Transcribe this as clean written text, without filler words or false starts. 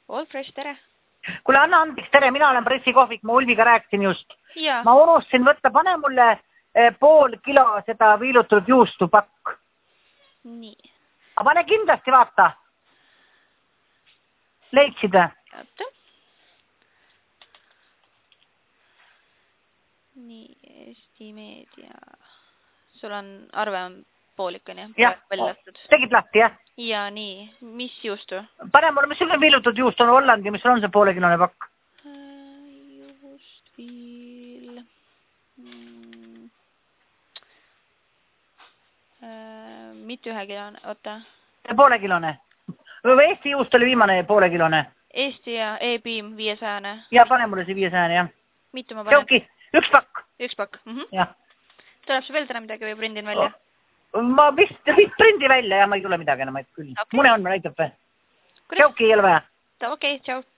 All Fresh, tere. Kuule, anna andeks, tere, mina olen pressikohvik, ma Ulviga rääkisin just. Ja. Ma unustasin võtta, pane mulle pool kilo seda viilutud juustu pakk. Nii. Aga pane kindlasti, vaata. Leidsid? Oota. Nii, Eesti Meedia. Sul on arve on poolikani. Jah, tegid lahti, jah? Ja nii, mis juustu? Pane mulle, mis sul viilutud juust on Hollandi, mis sul on see poolekilone pakk? Juustviil. Mitte ühekilone, oota. Poolekilone. Eesti juust oli viimane poolekilone. Eesti ja E-Beam 500. Ja pane mulle see 500, jah. Mitu ma panen? Jauki, üks pakk. Üks pakk. Jah. Tuleb see veel täna midagi või prindin välja? Ma vist prindi välja ja ma ei tule midagi enam, et küll. Mune on, ma näitab või? Jauki ei ole vaja. Okei, tšau.